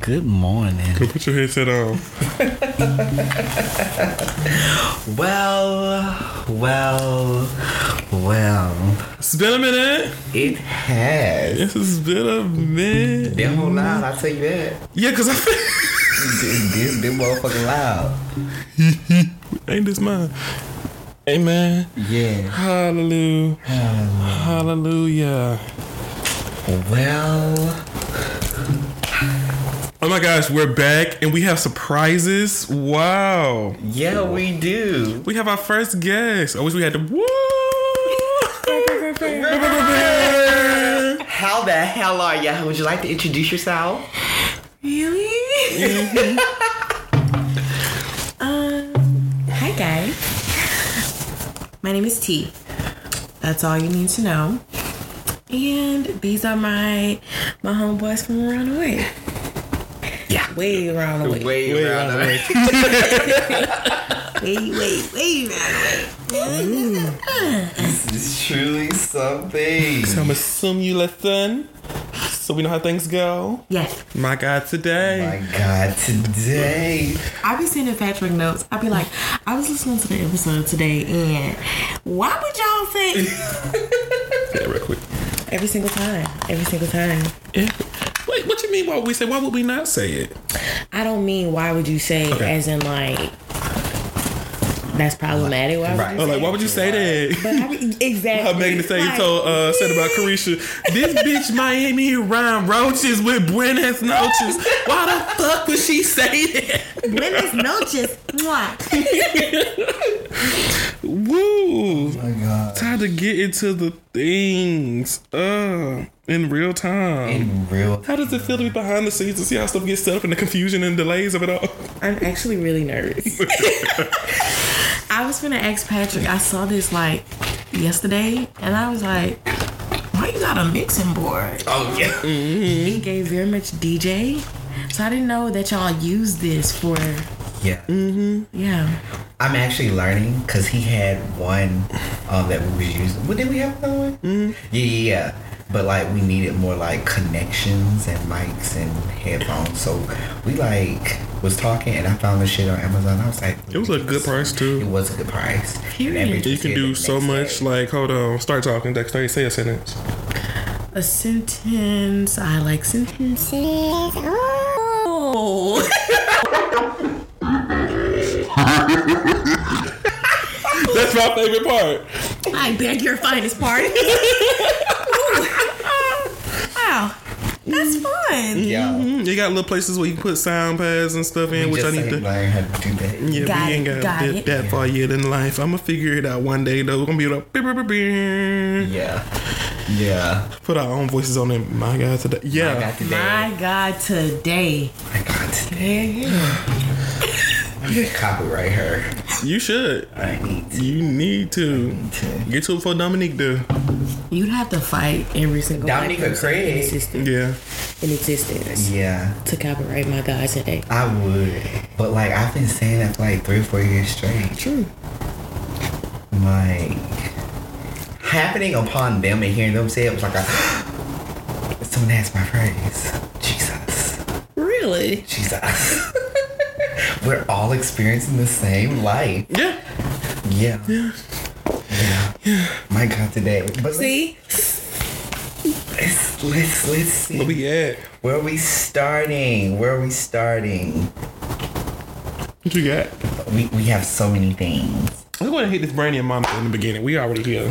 Good morning. Go put your headset on. Well. It's been a minute. It has. This has been a minute. Them whole loud, I'll tell you that. Yeah, because I feel... Them motherfucking loud. Ain't this mine? Amen. Yeah. Hallelujah. Hallelujah. Well. Oh my gosh, we're back and we have surprises. Wow. Yeah, we do. We have our first guest. I wish we had the woo. How the hell are ya? Would you like to introduce yourself? Really? Mm-hmm. Hi guys. My name is T. That's all you need to know. And these are my homeboys from around the way. Yeah. Way around the way. Way around the way. Way around the way. This is truly something. So I'm assuming you listen. So we know how things go. Yes. My God, today. My God, today. I be sending Patrick notes. I be like, I was listening to the episode today and why would y'all say Yeah, real quick. every single time? Yeah. Wait, what you mean? Why would we say? Why would we not say it? I don't mean why would you say as in like that's problematic. Why would you Oh, like why would you say that? But exactly. How Megan Thee Stallion said about Carisha, this bitch Miami around roaches with buenas noches. Why the fuck would she say that? Buenas noches. Mwah. Woo! Oh my God. Time to get into the things. In real time. In real. How does it feel to be behind the scenes and see how stuff gets set up and the confusion and delays of it all? I'm actually really nervous. I was gonna ask Patrick. I saw this like yesterday, and I was like, "Why you got a mixing board?" Oh yeah. He gave very much DJ, so I didn't know that y'all use this for. Yeah. Yeah. I'm actually learning because he had one that we was using. What did we have another one? Yeah. But like we needed more like connections and mics and headphones. So we like was talking and I found this shit on Amazon. I was like, It was a good price it too. was a good price. Period. And that bitch You was can here do the so next much. day. Like, hold on, start talking, Dexter. Say a sentence. A sentence. I like sentences. Oh. That's my favorite part. I beg your finest pardon. Wow. That's fun. Yeah. You got little places where you can put sound pads and stuff in, We which I just need to. ain't learn how to do that. Yeah, Got we ain't it, got got that, it. that far yet in life. I'm gonna figure it out one day though. We're gonna be able to Yeah. put our own voices on it. My God, today. Yeah. I got today. My God, today. I got today. I'm gonna copyright her. You should. I need to. You need to get to it before Dominique do. You'd have to fight every single Dominique black person Craig. Yeah. in existence Yeah. to copyright My God today. I would. But like I've been saying that for like 3 or 4 years straight. True. Like happening upon them and hearing them say it was like someone asked my phrase. Jesus. Really? Jesus. We're all experiencing the same life. Yeah. Yeah. My God, today. But See? let's see. Where we at? Where are we starting? What you got? We have so many things. I'm going to hit this Brandy and Monica in the beginning. We already here.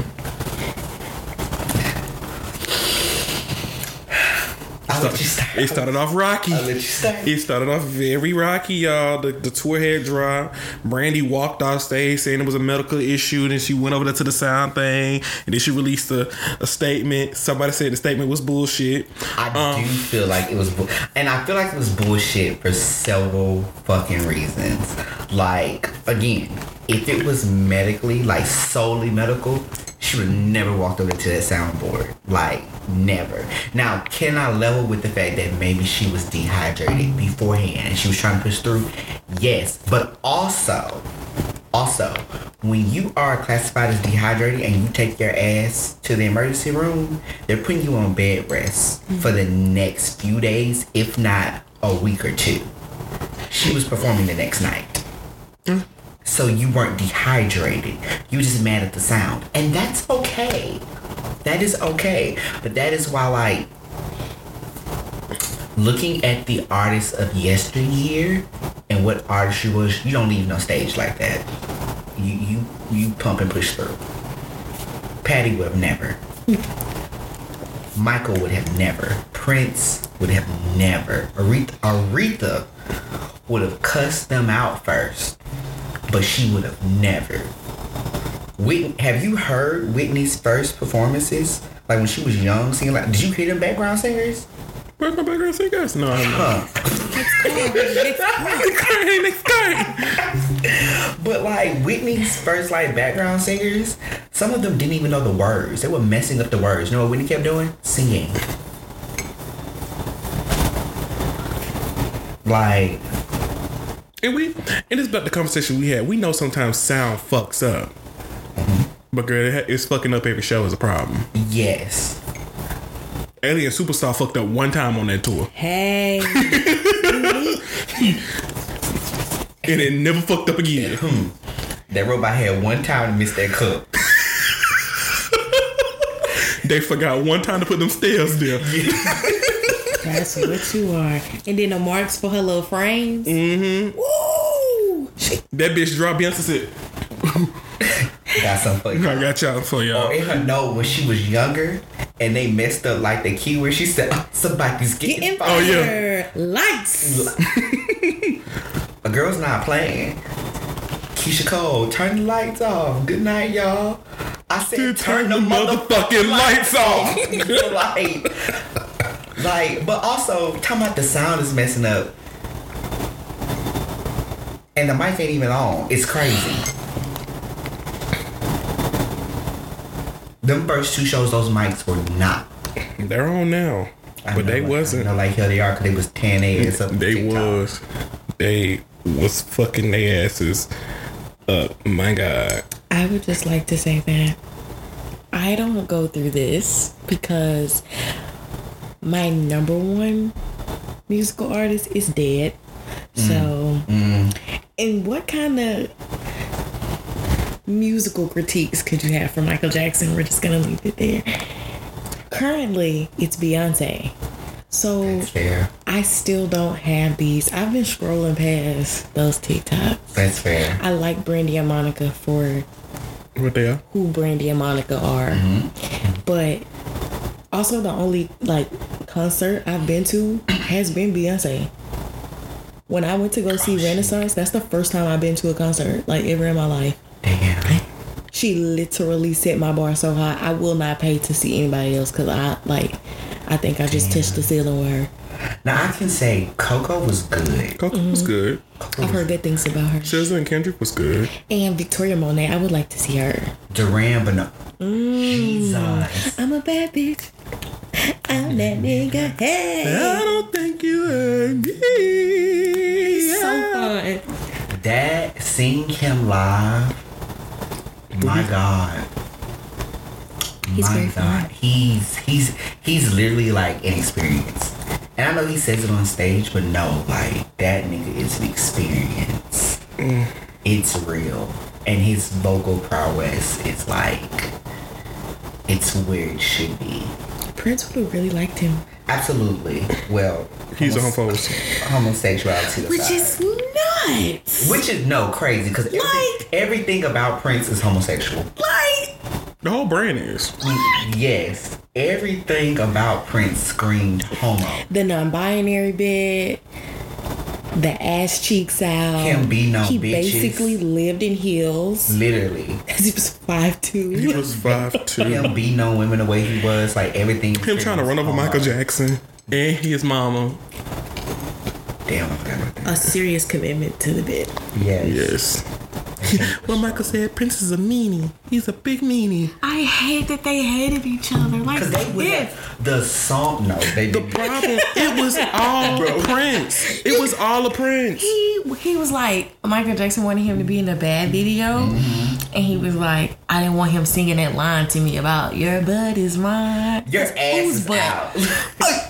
I'll let you start. It started off rocky. I'll let you start. It started off very rocky, y'all. The tour had dropped. Brandy walked off stage saying it was a medical issue. Then she went over there to the sound thing. And then she released a statement. Somebody said the statement was bullshit. I do feel like it was, and I feel like it was bullshit for several fucking reasons. Like, again, if it was medically, like solely medical, she would have never walked over to that soundboard. Like, never. Now, can I level with the fact that maybe she was dehydrated beforehand and she was trying to push through? Yes. But also, when you are classified as dehydrated and you take your ass to the emergency room, they're putting you on bed rest for the next few days, if not a week or two. She was performing the next night. So you weren't dehydrated. You were just mad at the sound. And that's okay. That is okay. But that is why, like, looking at the artists of yesteryear and what artistry was, you don't leave no stage like that. You pump and push through. Patty would have never. Michael would have never. Prince would have never. Aretha would have cussed them out first, but she would have never. Have you heard Whitney's first performances? Like when she was young, singing like, did you hear them background singers? Where's my background singers? No, I haven't. Next card. But like Whitney's first like background singers, some of them didn't even know the words. They were messing up the words. You know what Whitney kept doing? Singing. Like, and it's about the conversation we had. We know sometimes sound fucks up. But girl, it's fucking up every show is a problem. yes. Alien Superstar fucked up one time on that tour. Hey. And it never fucked up again. That robot had one time to miss that cup. They forgot one time to put them stairs there. That's what you are. And then the marks for her little frames. Mm-hmm. Woo! That bitch dropped Beyonce said, Got something for you. I got y'all for y'all. Or in her note when she was younger and they messed up like the key where she said, somebody's getting Getting fired. fire. Lights. A girl's not playing. Keisha Cole, turn the lights off. Good night, y'all. I said, turn the motherfucking lights off. like, but also, talking about the sound is messing up. And the mic ain't even on. It's crazy. Them first two shows, those mics were not. They're on now. But they wasn't. I know, like, hell they are because they was 10 ass up. They was fucking their asses up. My God. I would just like to say that I don't go through this because my number one musical artist is dead. So, and what kind of musical critiques could you have for Michael Jackson? We're just gonna leave it there. Currently, it's Beyonce. So Fair. I still don't have these. I've been scrolling past those TikToks. That's fair. I like Brandy and Monica for What they are? who Brandy and Monica are. But also the only like concert I've been to has been Beyonce. When I went to go see Renaissance, that's the first time I've been to a concert like ever in my life. Damn. She literally set my bar so high. I will not pay to see anybody else because I think I just touched the ceiling with her. Now I can say Coco was good. Coco was good. I've heard good things about her. SZA and Kendrick was good. And Victoria Monet, I would like to see her. Duran, but no. Jesus. I'm a bad bitch. I'm that nigga. Hey. I don't think you heard me. So fun. That, seeing him live, my God. He's my very God. fun. He's literally like an experience. And I know he says it on stage, but no, like that nigga is an experience. It's real. And his vocal prowess is like, it's where it should be. Prince would have really liked him. Absolutely. Well, He's a homophobe. homosexuality Which aside. is nuts. Which is no crazy because everything about Prince is homosexual. Like, The whole brand is. Yes, everything about Prince screamed homo. the non-binary bit, the ass cheeks out. Can't be no He bitches. basically lived in heels Literally, because he was 5'2". He was 5'2". him be no women the way he was, like everything. Him trying to run over Michael Jackson and his mama. Damn, I forgot about that. A serious commitment to the bit. Yes. Yes. Well, Michael said Prince is a meanie. He's a big meanie. I hate that they hated each other. Like, Because they would the song. No, they The didn't. problem, it was all Prince. It was all a Prince. He was like, Michael Jackson wanted him to be in a bad video, and he was like, I didn't want him singing that line to me about your butt is mine. Your ass Whose is butt? out.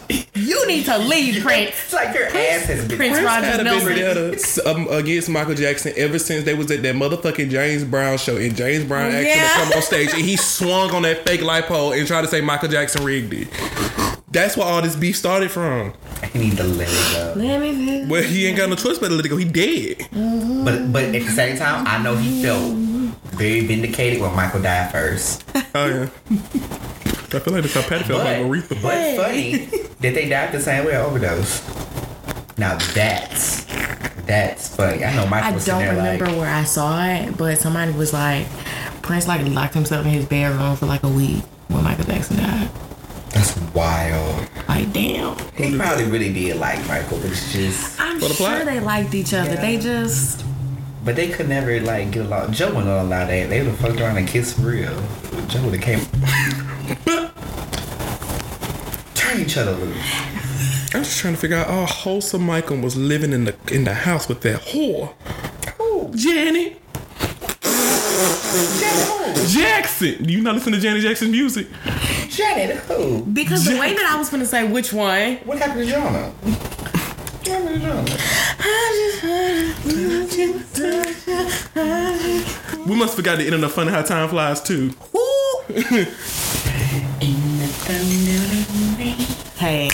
You need to leave, Prince. It's like your ass has been. Prince Prince Rogers had a Nelson. vendetta against Michael Jackson ever since they was at that motherfucking James Brown show, and James Brown asked him to come on stage, and he swung on that fake light pole and tried to say Michael Jackson rigged it. That's where all this beef started from. He need to let it go. Let me feel. Well, he ain't got no choice but to let it go. He dead. But at the same time, I know he felt very vindicated when Michael died first. Oh yeah. I feel like that's how Patty felt about Aretha. But funny that they died the same way, overdose. Now that's funny. I know Michael I was don't sitting there remember like, where I saw it, but somebody was like, Prince like locked himself in his bedroom for like a week when Michael Jackson died. that's wild. Like, damn. He probably really did like Michael, but it's just. I'm For the sure plot? they liked each other. Yeah. They just. But they could never like get along. Joe wouldn't allow that. They would have fucked around and kissed for real. Joe would have came. Turn each other loose. I was just trying to figure out how wholesome Michael was living in the house with that whore. Who? Janet Jackson. Do you not listen to Janet Jackson's music? Janet who? Because the way that I was going to say which one. What happened to Jonah? What happened to Jonah? We must forgot the end of the Funny How Time Flies too. Hey.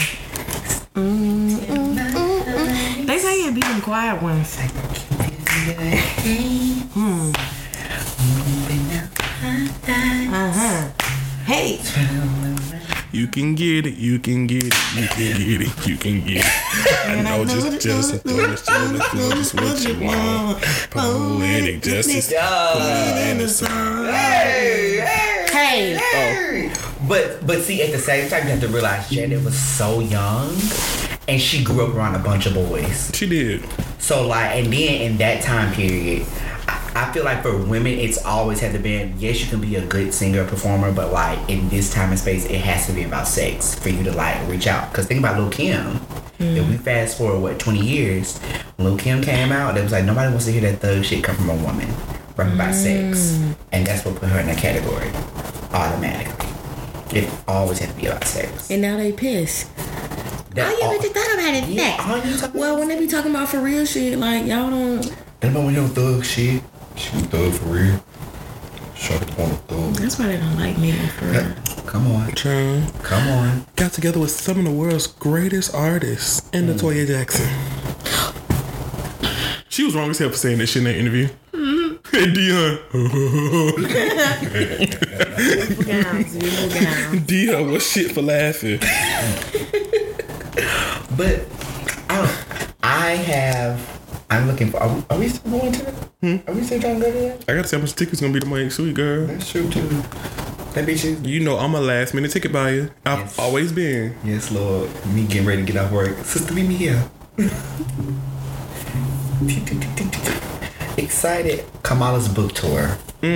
They say it be them quiet ones. Hey. You can get it, you can get it, you can get it, you can get it. I know just what you want. Poetic justice. Hey. But see, at the same time, you have to realize Janet was so young, and she grew up around a bunch of boys. She did. So like, and then in that time period, I feel like for women, it's always had to be. Yes, you can be a good singer, performer, but like in this time and space, it has to be about sex for you to like reach out. Because think about Lil' Kim. If we fast forward 20 years, when Lil' Kim came out, it was like nobody wants to hear that thug shit come from a woman, rapping about sex, and that's what put her in that category automatically. It always had to be about sex. And now they pissed. That I never thought about it Yeah, that. all you talking Well, when they be talking about for real shit, like y'all don't. That about when you thug shit. She was thug for real. Shut up on the thug. That's why they don't like me for real. Come on. Child. Come on. Got together with some of the world's greatest artists and Latoya Jackson. She was wrong as hell for saying that shit in that interview. Hey, Dion. Dion was shit for laughing. But I'm looking for. Are we still going to that? Are we still trying to go to that? I gotta see how much tickets gonna be tomorrow next week, girl. That's true too. That bitch is. You know I'm a last minute ticket buyer. I've Yes. always been. Yes, Lord. Me getting ready to get off work. Sister, meet me here. Excited. Kamala's book tour.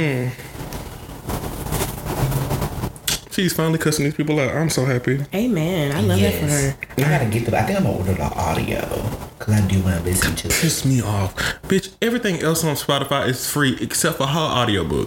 She's finally cussing these people out. I'm so happy. Amen. I love that for her. I gotta get the. I think I'm gonna order the audio because I do want to listen to it. Piss me off. Bitch, everything else on Spotify is free except for her audiobook.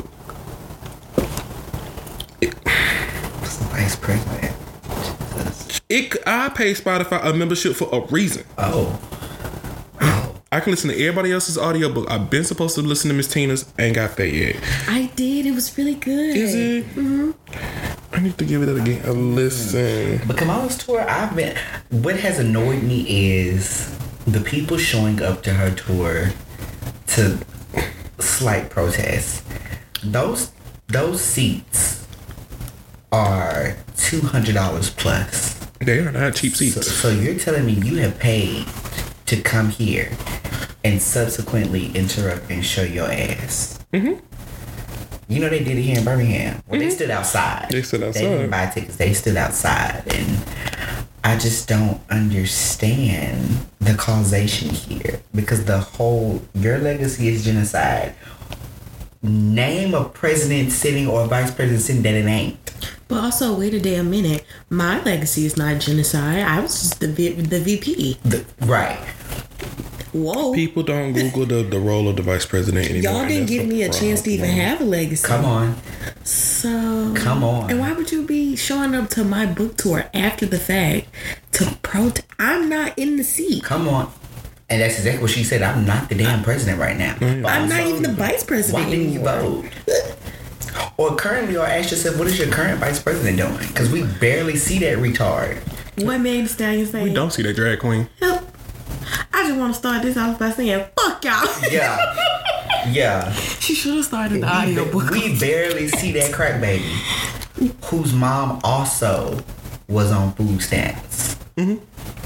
Vice President. Jesus. I pay Spotify a membership for a reason. Oh. I can listen to everybody else's audiobook. I've been supposed to listen to Miss Tina's. Ain't got that yet. I did. It was really good. Is it? Mm-hmm. I need to give it again a listen. But Kamala's tour, what has annoyed me is the people showing up to her tour to slight protest. Those seats are $200 plus. They are not cheap seats. So you're telling me you have paid to come here and subsequently interrupt and show your ass? Mm-hmm. You know they did it here in Birmingham. Well, they stood outside. They stood outside. They didn't buy tickets. They stood outside. And I just don't understand the causation here. Because your legacy is genocide. Name a president sitting or a vice president sitting that it ain't. But also, wait a damn minute. My legacy is not genocide. I was just the VP. Right. Whoa. People don't Google the role of the vice president anymore. Y'all didn't give me a chance to even have a legacy. Come on. So. Come on. And why would you be showing up to my book tour after the fact to protest. I'm not in the seat. Come on. And that's exactly what she said. I'm not the damn president right now. I'm not even the vice president Why didn't you anymore. vote? Or currently, or ask yourself, what is your current vice president doing? Because we barely see that retard. What Megan Thee Stallion say? We don't see that drag queen. Help. I just want to start this off by saying, fuck y'all. Yeah. She should have started the audiobook. We barely see that crack baby, whose mom also was on food stamps. Mm-hmm.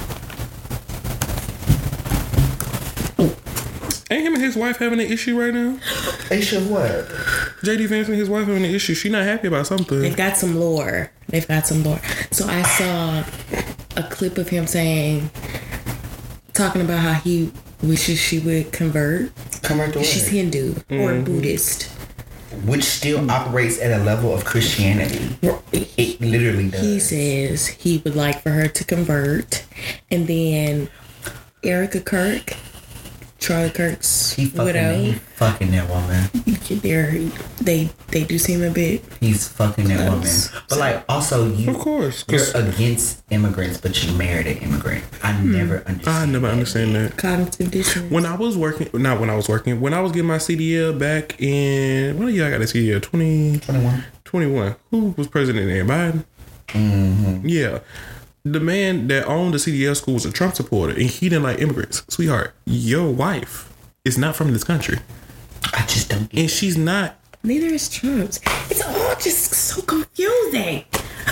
Ain't him and his wife having an issue right now? They should what? JD Vance and his wife having an issue. She not happy about something. They've got some lore. So I saw a clip of him talking about how he wishes she would convert. Convert to what? She's Hindu or Buddhist. Which still operates at a level of Christianity. It literally does. He says he would like for her to convert. And then Erica Kirk, Charlie Kirk's widow. Fucking that woman. They do seem a bit. He's fucking that woman. But like, also Of course. you're against immigrants, but you married an immigrant. I never understand that. Cognitive dissonance. When I was getting my CDL back in, what year I got a CDL? 2021. Who was president then? Biden? Mm-hmm. Yeah. The man that owned the CDL school was a Trump supporter, and he didn't like immigrants. Sweetheart, your wife is not from this country. I just don't get And it. she's not. Neither is Trump's. It's all just so confusing.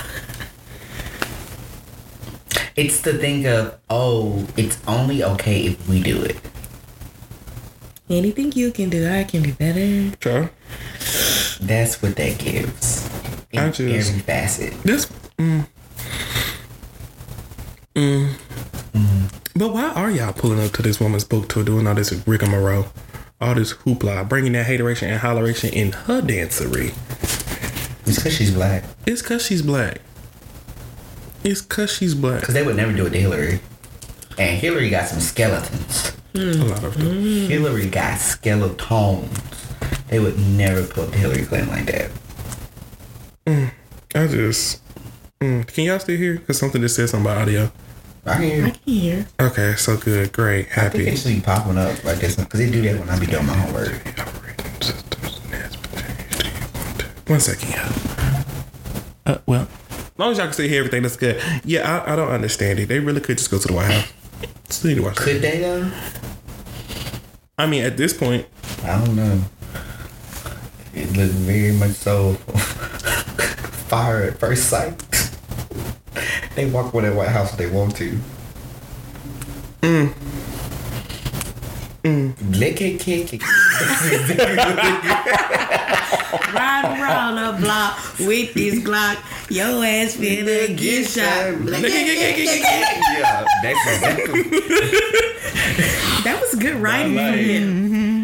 It's the thing of, it's only okay if we do it. Anything you can do, I can do better. Sure. That's what that gives. In I just- every facet. This. But why are y'all pulling up to this woman's book tour doing all this rigmarole? All this hoopla, bringing that hateration and holleration in her dancery. It's because she's black. It's because she's black. Because they would never do it to Hillary. And Hillary got some skeletons. A lot of them. Hillary got skeletons. They would never put Hillary Clinton like that. I just. Can y'all still hear? Because something just said something about audio. I can hear. I can hear. Okay, so good. Great. I think Happy. it should be popping up like this because they do that when I be doing my homework. 1 second, yeah. Well, as long as y'all can still hear everything, that's good. Yeah, I don't understand it. They really could just go to the White House. Still need to watch that. Could they though? I mean, at this point, I don't know. It looks very much so fire at first sight. They walk with that White House if they want to. Lick it, kick it. Ride around the block with this Glock. Your ass finna get shot. Yeah, that's exactly. That was good writing from him.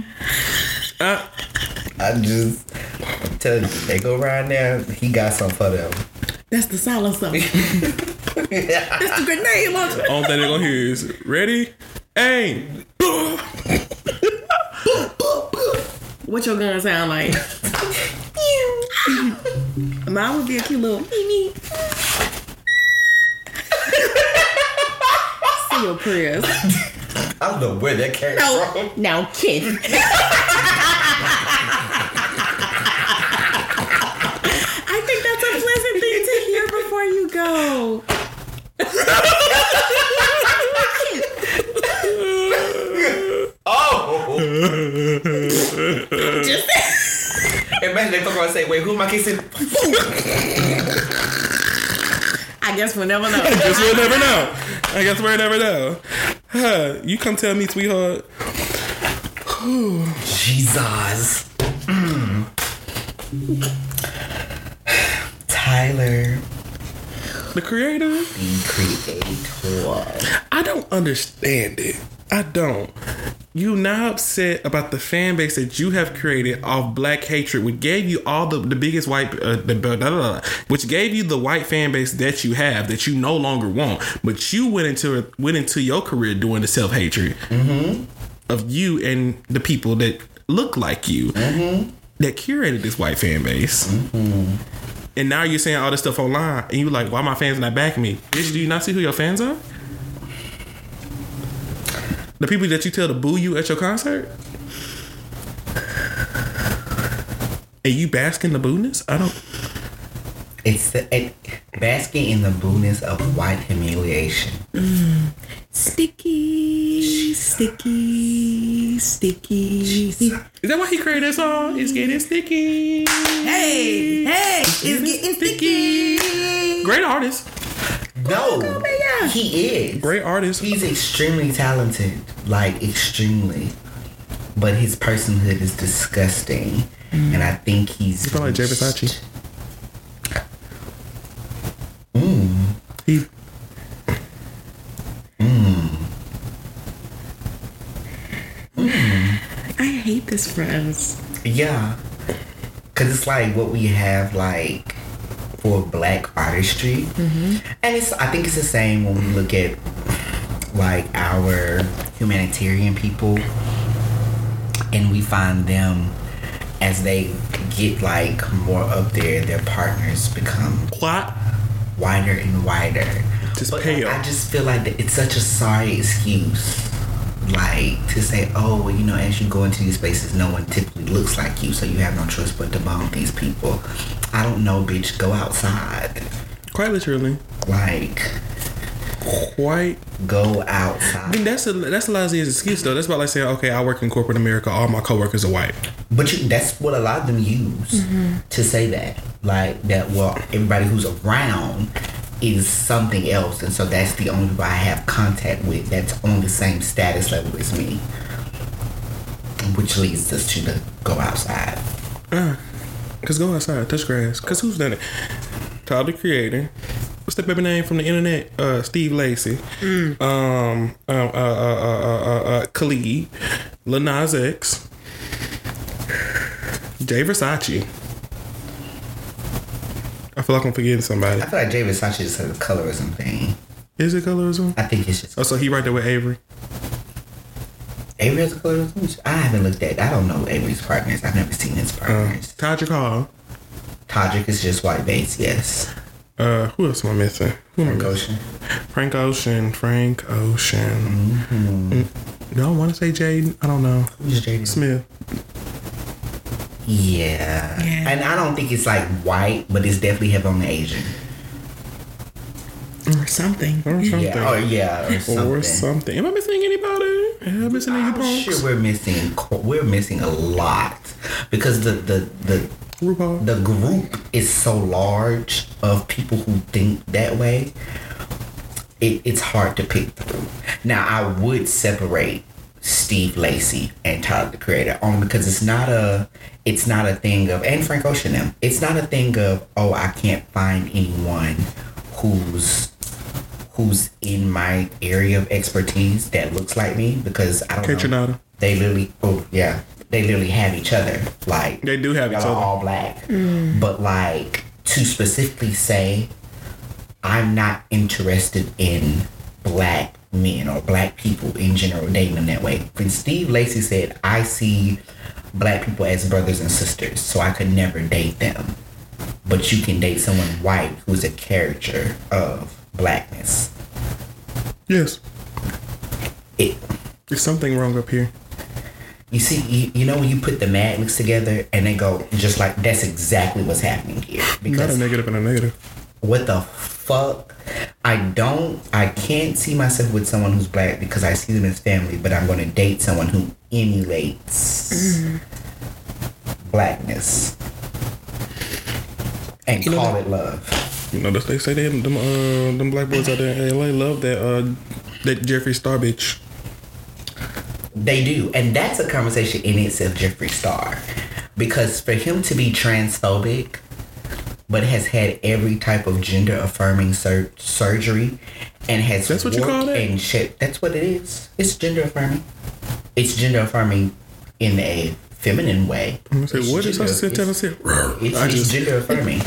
I'm telling you, they go around there, he got something for them. That's the silent song. That's the grenade launcher. all thing they're gonna hear is ready, aim. What your gun sound like? Mine would be a cute little me. Say your prayers. I don't know where that came from. Now kiss. I think that's a pleasant thing to hear before you go. Oh! Just Imagine they fucking say, wait, who am I kissing? I guess we'll never know. I guess we'll never know. Huh, you come tell me, sweetheart. Jesus. Tyler, The creator? the creator. I don't understand it. I don't. You now upset about the fan base that you have created off black hatred, which gave you all the biggest white, which gave you the white fan base that you have that you no longer want. But you went into your career doing the self hatred of you and the people that look like you that curated this white fan base. And now you're saying all this stuff online, and you're like, "Why my fans not backing me?" Bitch, do you not see who your fans are? The people that you tell to boo you at your concert? And you bask in the boo-ness? I don't... It's basking in the boo-ness of white humiliation. Sticky, sticky, sticky. Is that why he created that song? It's getting sticky. Hey, it's getting sticky. Great artist. No, he is. Great artist. He's extremely talented. Like, extremely. But his personhood is disgusting. And I think he's... You feel like Jay Versace? He... I hate this for us. Yeah. Because it's like what we have, like, for black artistry. And I think it's the same when we look at, like, our humanitarian people. And we find them, as they get, like, more up there, their partners become What? wider and wider. Just But pale. I just feel like that it's such a sorry excuse. Like, to say, oh, well, you know, as you go into these places, no one typically looks like you, so you have no choice but to bone these people. I don't know, bitch. Go outside. Quite literally. Like, Quite. go I outside. mean, that's a Lazia's excuse, though. That's about like saying, okay, I work in corporate America. All my coworkers are white. But that's what a lot of them use to say that. Like, that, well, everybody who's around is something else, and so that's the only people I have contact with that's on the same status level as me. Which leads us to the go outside. Because go outside, touch grass. Because who's done it? Tyler, the Creator. What's that baby name from the internet? Steve Lacy. Khalid. Lil Nas X. Jay Versace. I feel like I'm forgetting somebody. I feel like Jay Versace just has a colorism thing. Is it colorism? I think it's just... Oh, so he right there with Avery. Avery has a colorism? I haven't looked at... I don't know Avery's partners. I've never seen his partners. Todrick Hall. Todrick is just white base, yes. Who else am I missing? Frank Ocean. Frank Ocean. No, I want to say Jaden. I don't know. Who's Jaden? Smith. Yeah. And I don't think it's like white, but it's definitely heavy on the Asian. Or something. Or something. Yeah. Or something. Or something. Am I missing anybody? Am I missing any I'm punks? sure we're missing a lot because the RuPaul. the group is so large of people who think that way. It's hard to pick through. Now, I would separate Steve Lacy and Tyler, the Creator, only because it's not a thing of, and Frank Ocean them. It's not a thing of, oh, I can't find anyone who's in my area of expertise that looks like me, because I don't know. Trinata. They literally have each other. Like, They do have each y'all are other. all black. But like, to specifically say I'm not interested in black men or black people in general, dating them that way. When Steve Lacy said, I see black people as brothers and sisters, so I could never date them. But you can date someone white who's a caricature of blackness. Yes. It, There's something wrong up here. you see, you know when you put the magnets together and they go just like, that's exactly what's happening here. Not a Because negative and a negative. what the fuck? I can't see myself with someone who's black because I see them as family, but I'm going to date someone who emulates blackness and You know call what? it love. You know, they say them black boys out there in LA love that Jeffree Star bitch. They do. And that's a conversation in itself, Jeffree Star. Because for him to be transphobic, but has had every type of gender affirming surgery and has That's what you call warped it? and shit. That's what it is. It's gender affirming. It's gender affirming in a feminine way. I'm gonna say, It's what is gender- I said? Tell us it. It's gender affirming.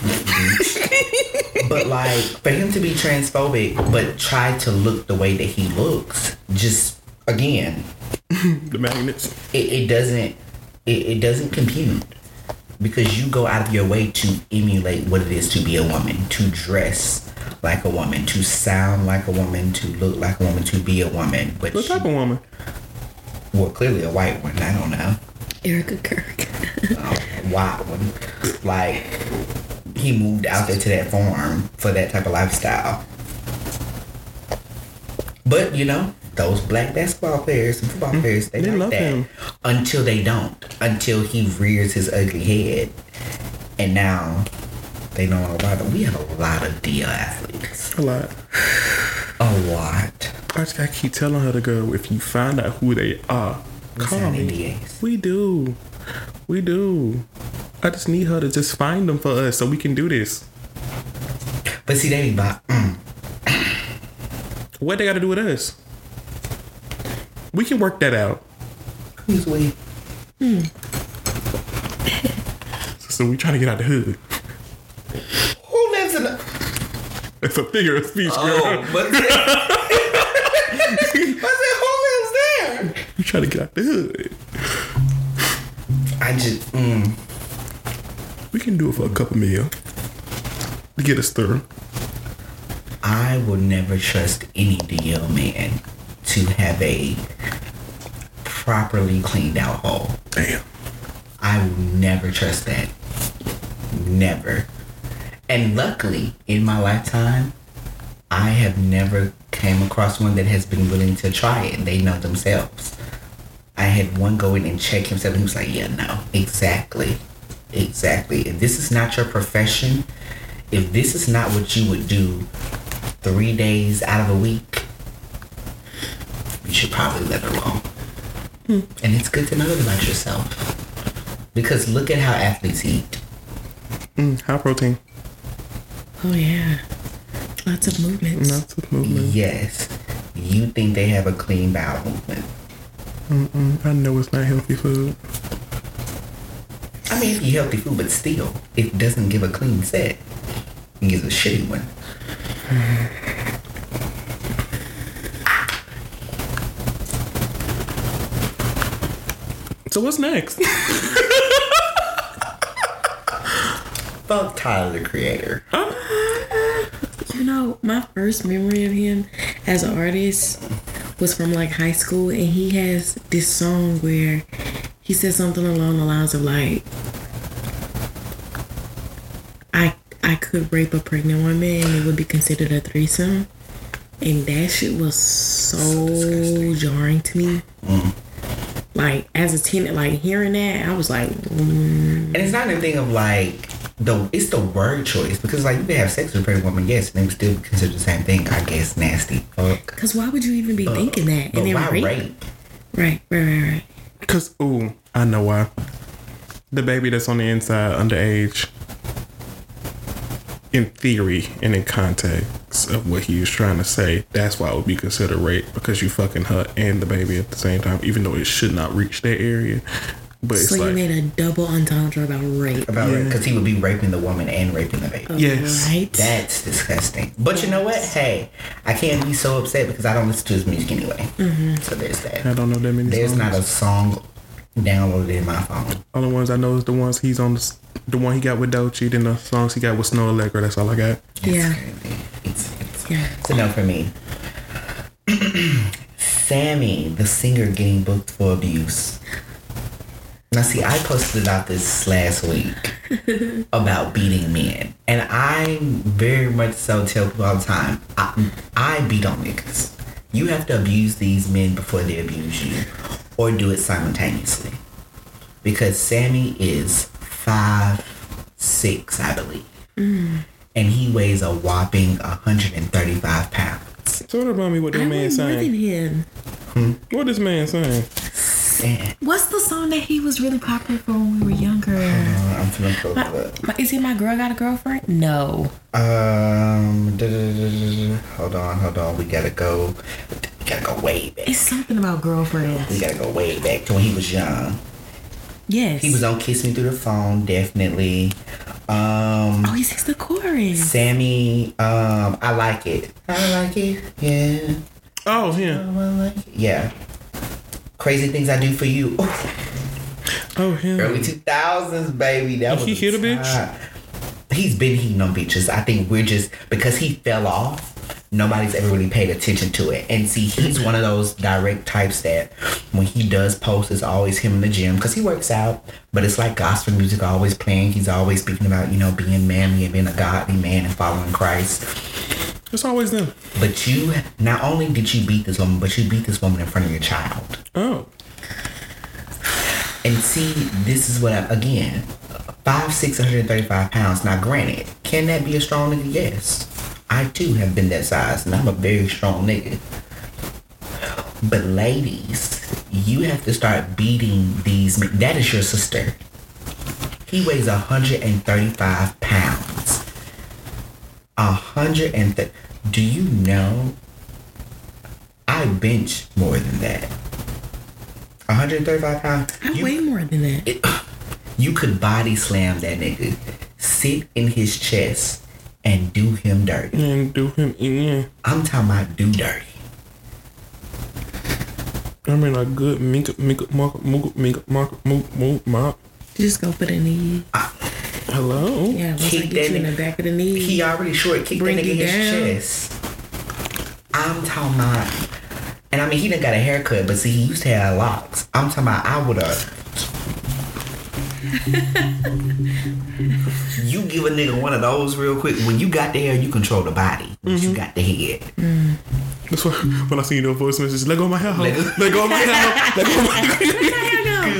But like, for him to be transphobic but try to look the way that he looks, just again, The magnets. it doesn't compute. Because you go out of your way to emulate what it is to be a woman, to dress like a woman, to sound like a woman, to look like a woman, to be a woman. But What type of woman? Well, clearly a white one. I don't know. Erica Kirk. A white one. Like, he moved out there to that farm for that type of lifestyle. But, you know, those black basketball players and football players, they like love that. him. Until they don't. Until he rears his ugly head. And now, they know all about it. We have a lot of DL athletes. A lot. A lot. I just gotta keep telling her to go. If you find out who they are, We call sign me. NDAs. We do. I just need her to just find them for us so we can do this. But see, they be about, What they got to do with us? We can work that out. who's we? So we trying to get out the hood. Who lives in the... It's a figure of speech, girl. Oh, but I said, who lives there? We trying to get out the hood. I just, We can do it for a couple mil to get us through. I will never trust any DL man to have a properly cleaned out hole. Damn. I will never trust that. Never. And luckily, in my lifetime, I have never came across one that has been willing to try it. They know themselves. I had one go in and check himself and he was like, yeah, no, exactly. Exactly. If this is not your profession, if this is not what you would do 3 days out of a week, you should probably let it alone. And it's good to know that about yourself. Because look at how athletes eat. High protein. Oh yeah, lots of movements. Lots of movement. Yes. You think they have a clean bowel movement. I know it's not healthy food. I mean, it'd be healthy food, but still, it doesn't give a clean set. It gives a shitty one. So what's next? Fuck Tyler, the Creator. You know, my first memory of him as an artist was from like high school, and he has this song where he says something along the lines of like, I could rape a pregnant woman and it would be considered a threesome. And that shit was so jarring to me. Like, as a teen, like, hearing that, I was like, And it's not a thing of like, it's the word choice. Because like, you can have sex with a pregnant woman, yes, and they would still consider the same thing. I guess nasty. Fuck. because why would you even be thinking that? But And then why rape? rape? Right. Because, I know why. The baby that's on the inside, underage, in theory and in context of what he was trying to say, that's why it would be considered rape, because you fucking her and the baby at the same time, even though it should not reach that area. But it's So you like, made a double entendre about rape. About rape. Because he would be raping the woman and raping the baby. yes. Right? That's disgusting. But you know what? Hey, I can't be so upset because I don't listen to his music anyway. So there's that. I don't know that many There's songs. not a song downloaded in my phone. All the ones I know is the ones he's on, the one he got with Doechii, then the songs he got with Snow Allegra. That's all I got. Yeah. It's a no for me. Sammy, the singer, getting booked for abuse. Now, see, I posted about this last week about beating men. And I very much so tell people all the time, I beat on niggas. You have to abuse these men before they abuse you. Or do it simultaneously. Because Sammy is 5'6", I believe. And he weighs a whopping 135 pounds. So what about me? What I this man was more than saying? him. What this man saying? And What's the song that he was really popular for when we were younger? I'm finna pull it up. Is it My Girl Got a Girlfriend? No. Hold on. We gotta go way back. It's something about girlfriends. We gotta go way back to when he was young. Yes. He was on Kiss Me Through the Phone, definitely. Oh, he sings the chorus. Sammy, I Like It. I Like It, yeah. Oh, yeah. I like it. Yeah. Crazy Things I Do For You. Oh, yeah. Early 2000s, baby. That was He hit a bitch? time. he's been heating on bitches. I think we're just, because he fell off, nobody's ever really paid attention to it. And see, he's one of those direct types that when he does post, it's always him in the gym because he works out. But it's like gospel music always playing. He's always speaking about, being manly and being a godly man and following Christ. It's always them. But you, not only did you beat this woman, but you beat this woman in front of your child. Oh. And see, this is what again, 5'6", 135 pounds. Now granted, can that be a strong nigga? Yes. I too have been that size, and I'm a very strong nigga. But ladies, you have to start beating these men. That is your sister. He weighs 135 pounds. 130. Do you know? I bench more than that. 135 pounds. I weigh more than that. You could body slam that nigga, sit in his chest, and do him dirty. And do him in. I'm talking about do dirty. I mean, a good mink, Just go for the knee. Hello? Yeah, once I get you in the back of the knee. He already short kicked that nigga in his chest. I'm talking about, and I mean, he done got a haircut, but see, he used to have locks. I'm talking about, I would have. You give a nigga one of those real quick. When you got the hair, you control the body. But you got the head. That's why when I see your voice message, let go of my hair. Let go of my hair. Let go of my hair.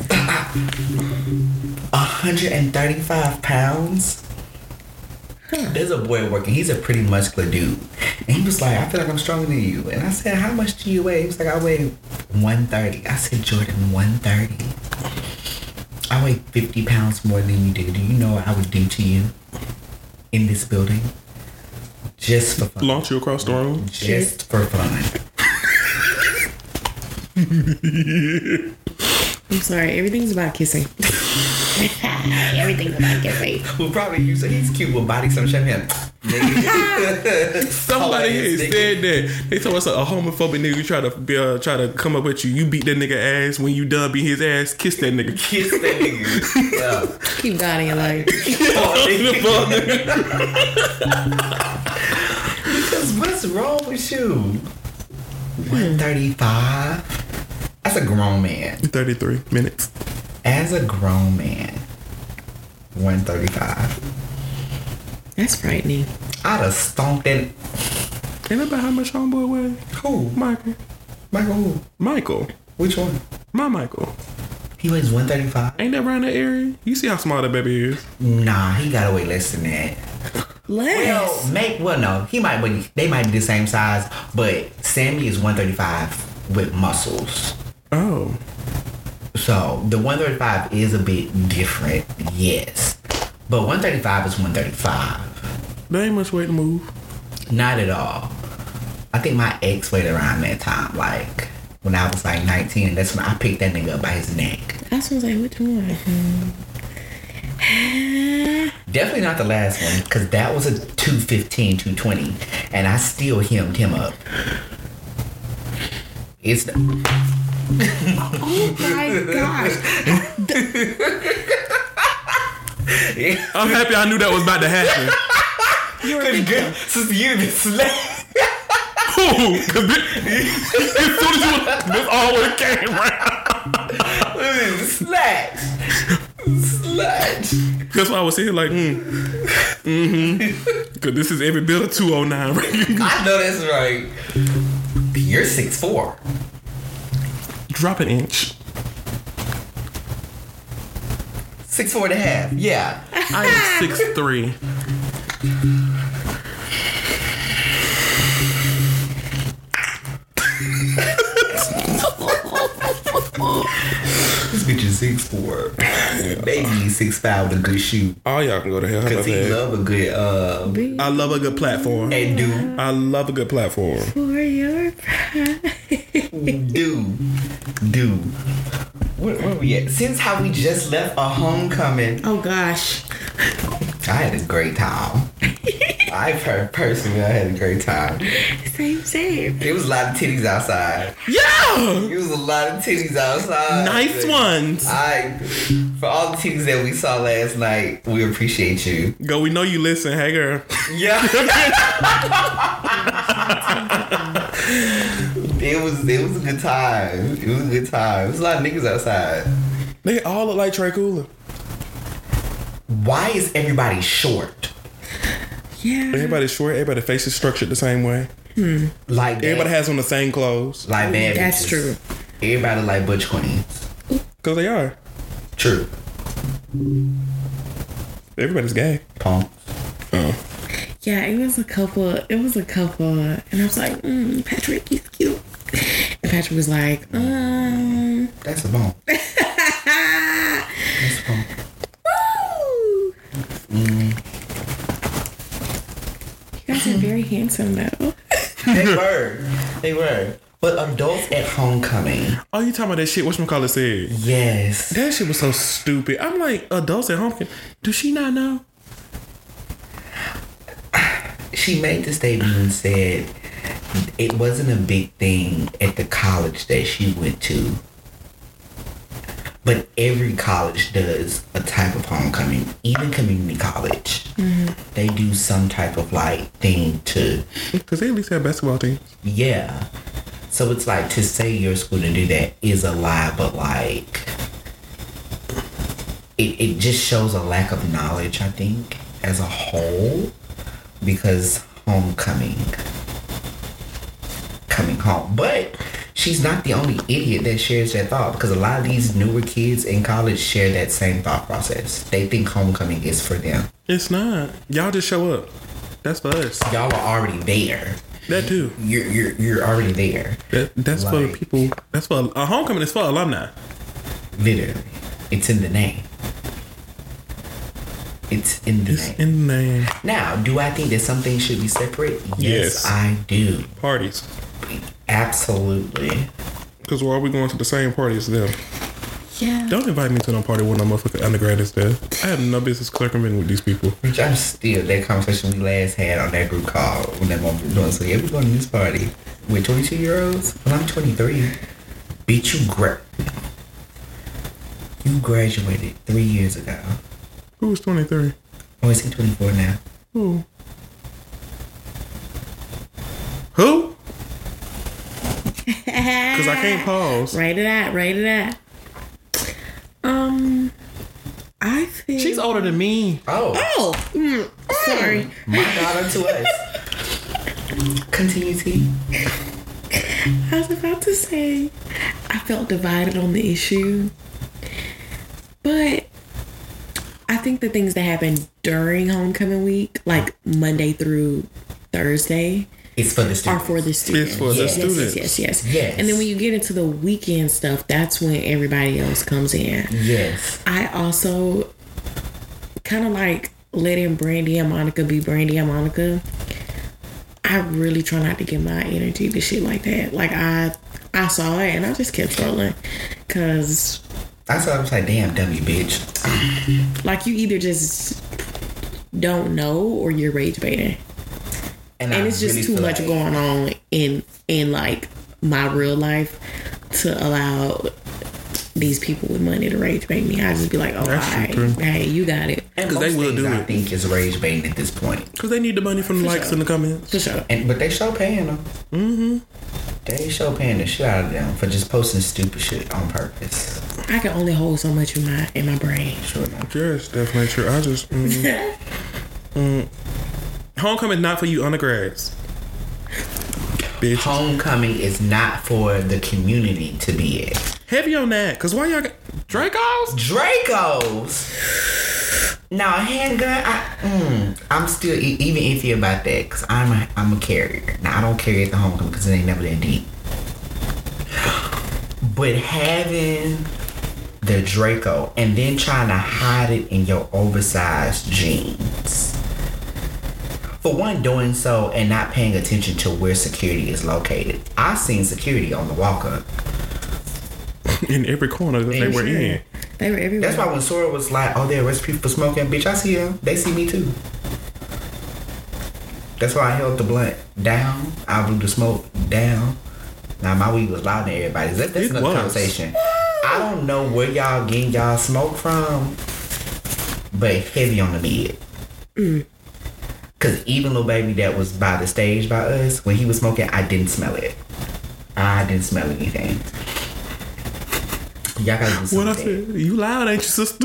135 pounds. There's a boy working. He's a pretty muscular dude. And he was like, I feel like I'm stronger than you. And I said, how much do you weigh? He was like, I weigh 130. I said, Jordan, 130? I weigh 50 pounds more than you do. Do you know what I would do to you in this building? Just for fun. Launch you across the room? Just for fun. I'm sorry, everything's about kissing. Everything's about kissing. We'll probably use it. He's cute. We'll body some shit him. Somebody has said that. They told us a homophobic nigga try to come up with you. You beat that nigga ass. When you done beat his ass, kiss that nigga. Kiss that nigga. Yeah. Keep God in your life. Because what's wrong with you? 135? As a grown man. 33 minutes. As a grown man. 135. That's frightening. I'd have stomped it. Ain't about how much homeboy weigh? Who? Michael. Michael who? Michael. Which one? My Michael. He weighs 135? Ain't that around that area? You see how small that baby is? Nah, he gotta weigh less than that. Less? Well, no. He might weigh, they might be the same size, but Sammy is 135 with muscles. Oh. So, the 135 is a bit different, yes. But 135 is 135. There ain't much way to move. Not at all. I think my ex weighed around that time, like when I was like 19. That's when I picked that nigga up by his neck. That's what I was like, which one? Definitely not the last one, because that was a 215, 220, and I still hemmed him up. It's. Oh my gosh. I'm happy I knew that was about to happen. You're a victim. Since you been slapped. Because as soon as this always came around. Slash. That's why I was saying like, Because this is every bit of 209. Right? I know that's right. You're 6'4". Drop an inch. 6'4" and a half. Yeah. I am 6'3". This bitch is 6'4". Baby 6'5" with a good shoe. Oh, y'all can go to hell. Because he love a good I love a good platform. and do. I love a good platform. For your pride. Do. Where we at? Since how we just left a homecoming, Oh gosh. I had a great time. Personally, I had a great time. Same. It was a lot of titties outside. Yeah! It was a lot of titties outside. Nice ones. For all the titties that we saw last night, we appreciate you. Go, we know you listen. Hey, girl. Yeah. It was a good time. It was a good time. There's a lot of niggas outside. They all look like Trey Cooler. Why is everybody short? Yeah. Everybody's short. Everybody's face is structured the same way. Like Everybody has on the same clothes. like bad That's bitches. true. Everybody like butch queens. Because they are. True. Everybody's gay. Punks. Oh. Yeah, it was a couple, and I was like, Patrick, he's cute. And Patrick was like, That's a bone. That's a bone. woo. You guys are very handsome though. They were. But adults at homecoming. Oh, you talking about that shit? Whatchamacallit said? Yes. That shit was so stupid. I'm like, adults at homecoming. Do she not know? She made the statement and said it wasn't a big thing at the college that she went to. But every college does a type of homecoming. Even community college. They do some type of like thing to, Because they at least have basketball teams. yeah. So it's like to say your school to do that is a lie, but like it just shows a lack of knowledge, I think, as a whole. Because homecoming, coming home. But she's not the only idiot that shares that thought, because a lot of these newer kids in college share that same thought process. They think homecoming is for them. It's not. Y'all just show up. That's for us. Y'all are already there. That too. You're already there. That's for the people. That's for a homecoming. Is for alumni. Literally, it's in the name. It's in the It's name. in the name. Now, do I think that some things should be separate? Yes. I do. Parties. Absolutely. Because why are we going to the same party as them? Yeah. Don't invite me to no party when no motherfucking undergrad is there. I have no business clerking with these people. Which I'm still, that conversation we last had on that group call when that moment was doing. So, yeah, we're going to this party with 22-year-olds. Well, I'm 23. Bitch, you graduated 3 years ago. Who was 23? Oh, is he 24 now? Who? Who? Because I can't pause. Write it out. I think She's older than me. Oh, sorry. my God, unto us. Continue, T. I was about to say I felt divided on the issue, but I think the things that happen during homecoming week, like Monday through Thursday, It's for the are students. for the students. It's for the students. Yes. Yes. And then when you get into the weekend stuff, that's when everybody else comes in. Yes. I also kind of like letting Brandy and Monica be Brandy and Monica. I really try not to give my energy to shit like that. Like I saw it and I just kept scrolling, cause I saw. I was like, damn, dummy bitch. like you either just don't know or you're rage baiting, and I it's just really too feel much like- going on in like my real life to allow these people with money to rage bait me. I just be like, oh, That's alright, true. hey, you got it. And 'Cause they most will things do I it. think is rage baiting at this point. Because they need the money from the likes in the comments. For sure. But they show paying them. Mm-hmm. They show paying the shit out of them for just posting stupid shit on purpose. I can only hold so much in my brain. Sure enough. Yes, definitely true. I just... Homecoming not for you undergrads. Bitch. Homecoming is not for the community to be at. Heavy on that. Because why y'all got... Dracos? Dracos. Now a handgun, I'm still even iffy about that because I'm a carrier. Now I don't carry at the homecoming because it ain't never that deep. But having the Draco and then trying to hide it in your oversized jeans. For one, doing so and not paying attention to where security is located. I've seen security on the walk up. In every corner that they were in. They were everywhere. That's why when Sora was like, oh, they arrest people for smoking, bitch, I see them. They see me too. That's why I held the blunt down. I blew the smoke down. Now my weed was loud to everybody. That's It another was. conversation. I don't know where y'all getting y'all smoke from, but heavy on the mid. Cause even little baby that was by the stage by us, when he was smoking, I didn't smell it. I didn't smell anything. Y'all gotta do something. What I said? You loud, ain't you, sister?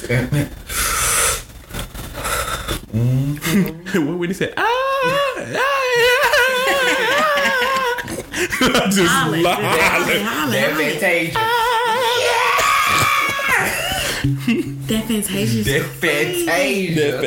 What when he said, I just loud. That Fantasia. That Fantasia. That Fantasia.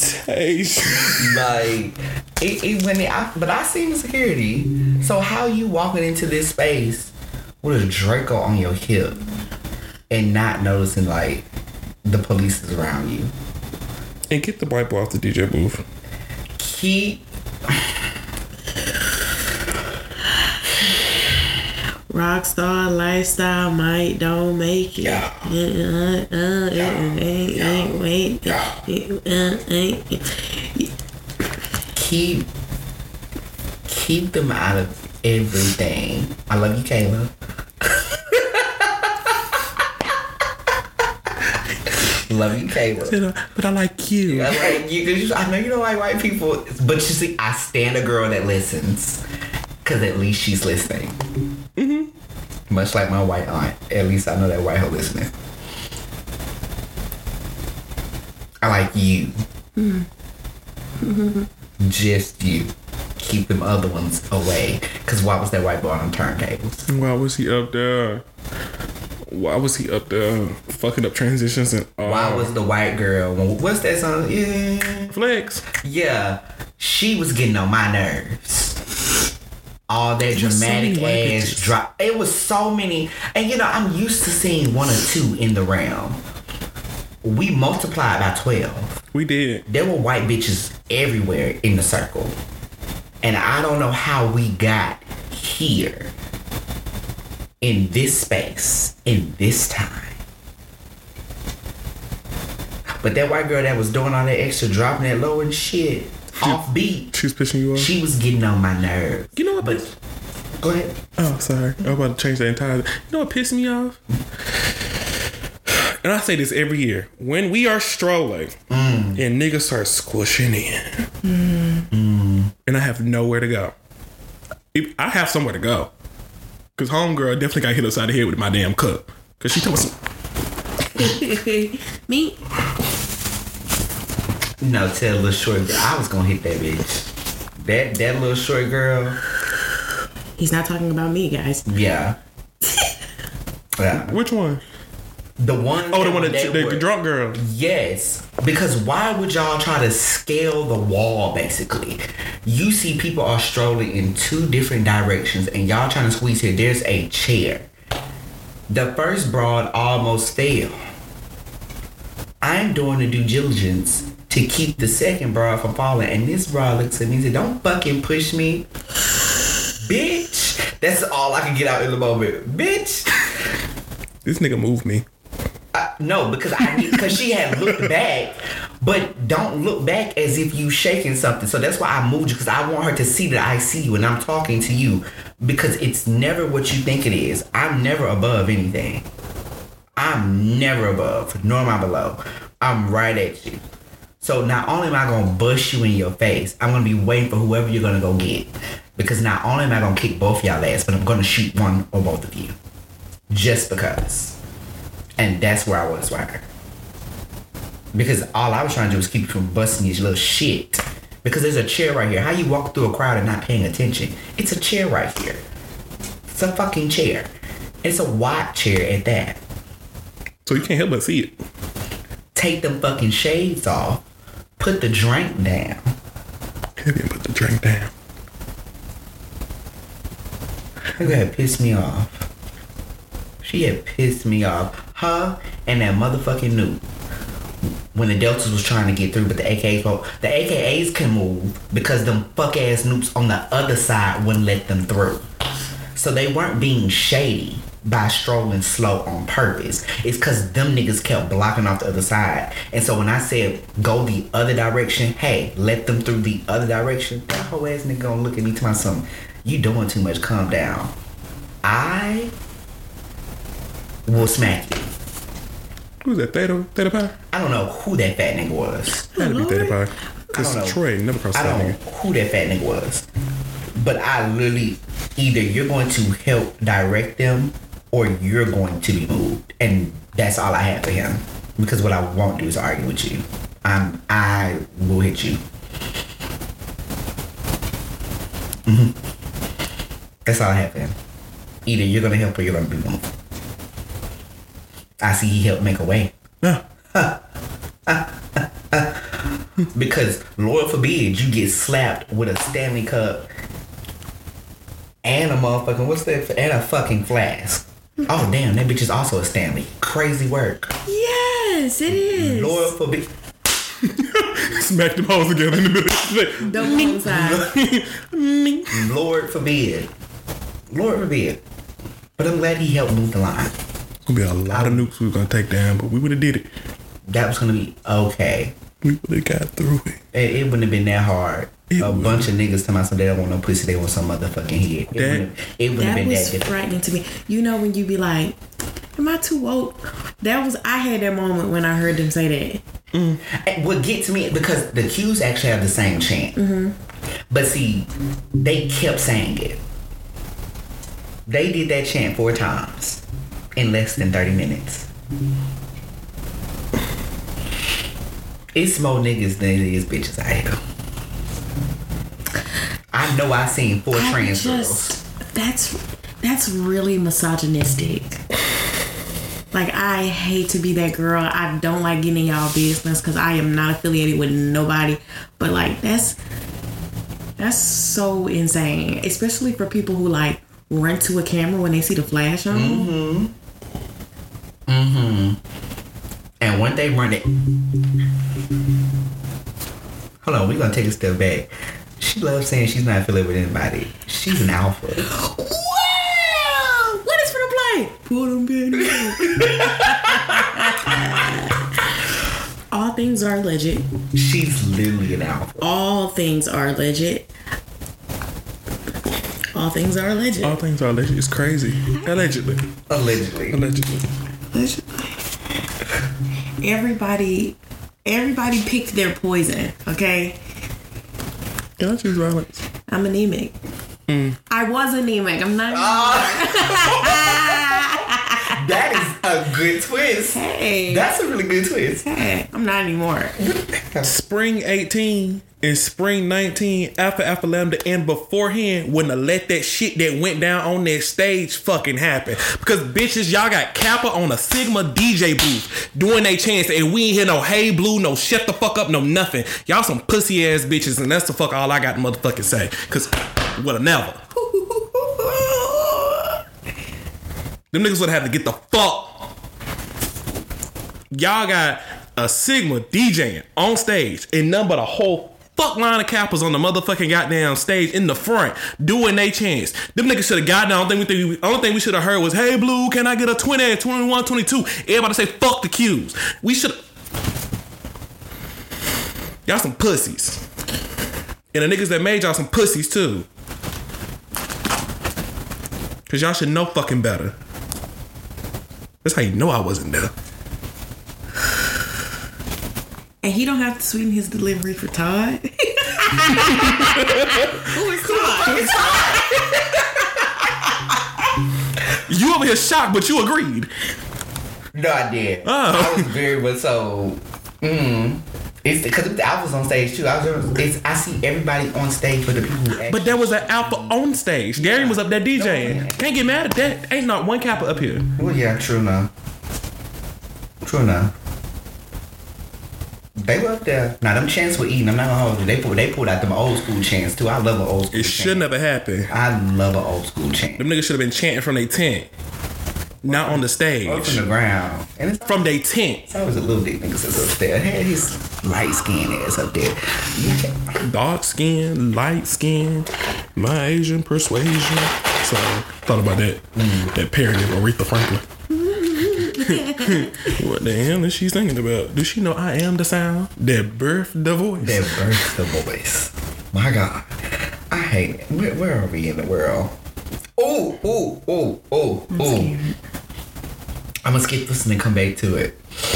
Like, but I seen the security. So how you walking into this space with a Draco on your hip and not noticing like the police is around you? And get the white boy off the DJ booth. Keep Rockstar lifestyle might don't make it. Yeah. Keep them out of everything. I love you, Kayla. Love you, Kayla. But I like you. I like you because I know you don't like white people, but you see, I stand a girl that listens because at least she's listening. Much like my white aunt, at least I know that white hoe listening. I like you. Just you. Keep them other ones away. Because why was that white boy on turntables? Why was he up there? Why was he up there fucking up transitions and why was the white girl? What's that song? Yeah. Flex? Yeah. She was getting on my nerves. All that dramatic so ass drop. It was so many. And you know, I'm used to seeing one or two in the realm. We multiplied by 12. We did. There were white bitches everywhere in the circle. And I don't know how we got here in this space, in this time. But that white girl that was doing all that extra dropping that low and shit, off beat. She was pissing you off? She was getting on my nerves. You know what? But go ahead. Oh, sorry. I'm about to change the entire... You know what pissed me off? And I say this every year. When we are strolling and niggas start squishing in and I have nowhere to go. I have somewhere to go. Because homegirl definitely got hit upside the head with my damn cup. Because she told me Me? No, tell little short girl. I was going to hit that bitch. That little short girl. He's not talking about me, guys. Yeah. Yeah. Which one? The one. Oh, the one the drunk girl. Yes, because why would y'all try to scale the wall? Basically, you see people are strolling in two different directions, and y'all trying to squeeze here. There's a chair. The first broad almost fell. I'm doing the due diligence to keep the second broad from falling, and this broad looks at me and said, "Don't fucking push me, bitch." That's all I can get out in the moment, bitch. This nigga moved me. No, because she had looked back, but don't look back as if you shaking something. So that's why I moved you, because I want her to see that I see you and I'm talking to you, because it's never what you think it is. I'm never above anything. I'm never above, nor am I below. I'm right at you. So not only am I going to bust you in your face, I'm going to be waiting for whoever you're going to go get. Because not only am I going to kick both y'all ass, but I'm going to shoot one or both of you. Just because. And that's where I was with her. Because all I was trying to do was keep you from busting your little shit. Because there's a chair right here. How you walk through a crowd and not paying attention? It's a chair right here. It's a fucking chair. It's a white chair at that. So you can't help but see it. Take them fucking shades off. Put the drink down. Heavy and put the drink down. Look at that, pissed me off. She had pissed me off. Her and that motherfucking noob. When the Deltas was trying to get through, but the AKAs can move because them fuck ass noobs on the other side wouldn't let them through. So they weren't being shady by strolling slow on purpose. It's because them niggas kept blocking off the other side. And so when I said go the other direction, hey, let them through the other direction, that whole ass nigga gonna look at me to my son, you doing too much, calm down. I will smack you. Who's that? Theta Pie? I don't know who that fat nigga was. Had to be Theta Pie. I don't know. Because Troy never crossed I that don't know nigga. who that fat nigga was. But I literally, either you're going to help direct them or you're going to be moved. And that's all I have for him. Because what I won't do is argue with you. I will hit you. That's all I have for him. Either you're going to help or you're going to be moved. I see he helped make a way. Yeah. Because Lord forbid you get slapped with a Stanley Cup and a motherfucking and a fucking flask. Oh damn, that bitch is also a Stanley. Crazy work. Yes, it is. Lord forbid. Smack them hoes together in the middle. Double side. Lord forbid. Lord forbid. But I'm glad he helped move the line. Gonna be a lot of nukes we were gonna take down, but we would have did it. That was gonna be okay. We would have got through it. It wouldn't have been that hard. Bunch of niggas tell me something, they don't want no pussy, they want some motherfucking head. It wouldn't have been that different. Frightening to me. You know when you be like, am I too woke? I had that moment when I heard them say that. And what gets me, because the Qs actually have the same chant. But see, they kept saying it. They did that chant 4 times in less than 30 minutes. It's more niggas than it is bitches out here. I know I seen 4 trans girls. That's really misogynistic. Like, I hate to be that girl. I don't like getting in y'all business because I am not affiliated with nobody. But like, that's so insane. Especially for people who like run to a camera when they see the flash on. And when they run it, hold on, we're gonna take a step back. She loves saying she's not affiliated with anybody. She's an alpha. Wow! What is for the play? Put them All things are legit. She's literally an alpha. All things are legit. All things are legit. All things are legit. It's crazy. Allegedly. Everybody picked their poison, okay? Can I choose violence? I'm anemic. I was anemic. I'm not That is a good twist. Hey. That's a really good twist. Hey, I'm not anymore. Spring 18 and spring 19, Alpha Lambda, and beforehand wouldn't have let that shit that went down on that stage fucking happen. Because bitches, y'all got Kappa on a Sigma DJ booth doing they chance, and we ain't hear no hey blue, no shut the fuck up, no nothing. Y'all some pussy ass bitches, and that's the fuck all I got to motherfucking say. Because would have never. Them niggas would have had to get the fuck. Y'all got a Sigma DJing on stage and nothing but a whole fuck line of Kappas on the motherfucking goddamn stage in the front doing they chance. Them niggas should have gotten down. Only thing we should have heard was, hey Blue, can I get a 20, 21, 22? Everybody say fuck the Qs. We should. Y'all some pussies. And the niggas that made y'all some pussies too. Cause y'all should know fucking better. That's how you know I wasn't there. And he don't have to sweeten his delivery for Todd. Who is Todd? You over here shocked, but you agreed. No, I did. Oh. I was very much so. It's because I was on stage too. I see everybody on stage for the people who actually. But there was an Alpha on stage. Gary was up there DJing. Yeah. Can't get mad at that. Ain't not one Kappa up here. Well, yeah, true enough. They were up there. Now, them chants were eating. I'm not gonna hold you. They pulled out them old school chants too. I love an old school It chant. should never happen. I love an old school chant. Them niggas should have been chanting from their tent. Not on the stage. Or from the ground. And it's From their tent. It's always a little dick niggas that's up there. Had his light skin ass up there. Dark skin, light skin, my Asian persuasion. So, thought about that. That parody of Aretha Franklin. What the hell is she thinking about? Do she know I am the sound that birthed the voice? That burst the voice. My God. I hate it. Where are we in the world? Oh. I'm I'm gonna skip this and then come back to it.